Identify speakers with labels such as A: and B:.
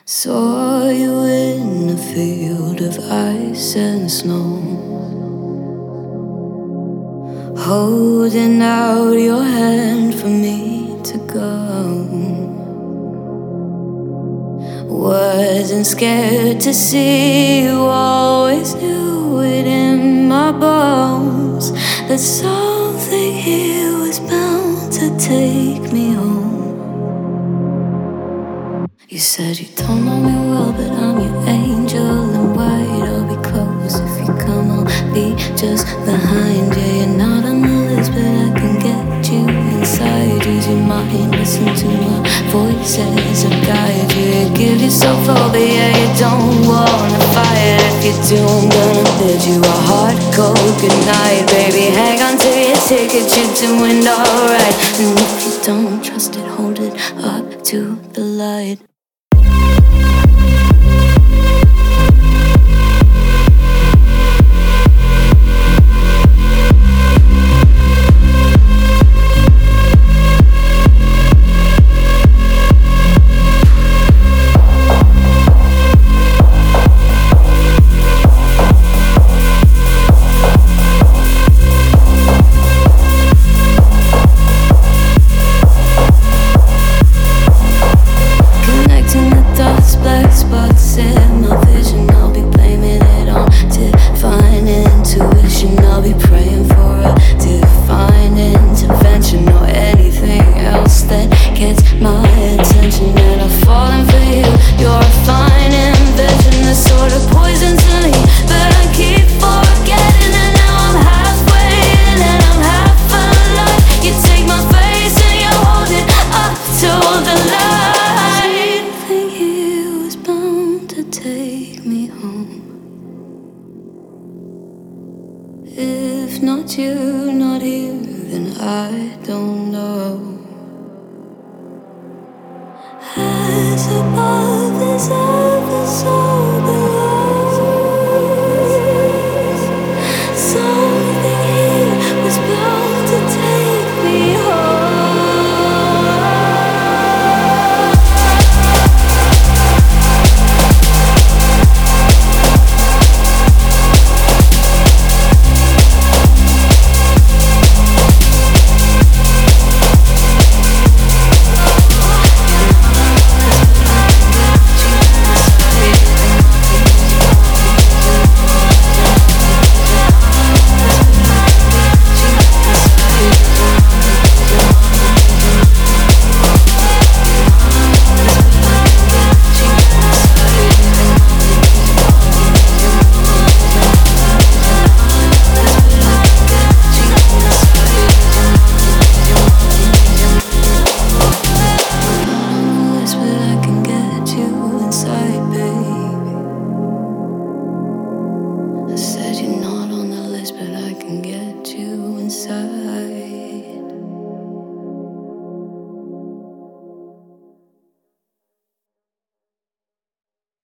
A: Saw you in a field of ice and snow, holding out your hand for me to go. Wasn't scared to see you, always knew it in my bones that something here was bound to take me home. You said you don't know me well, but I'm your angel in white. I'll be close if you come, I'll be just behind you. You're not on the list, but I can get you inside. Use your mind, listen to my voice as I guide you. You give yourself over, yeah, you don't wanna fight. If you do, I'm gonna bid you a hard cold goodnight. Baby, hang on to your ticket, you're doing alright. And if you don't trust it, hold it up to the light. Black spots in my vision, I'll be blaming it on divine intuition. I'll be praying for a divine intervention or anything else that gets my attention. And I'm falling for you, you're a fine invention, the sort of poison to me, but I keep forgetting. And now I'm halfway in and I'm half alive. You take my face and you hold it up to the light. Take me home. If not you, not here, then I don't know. As above as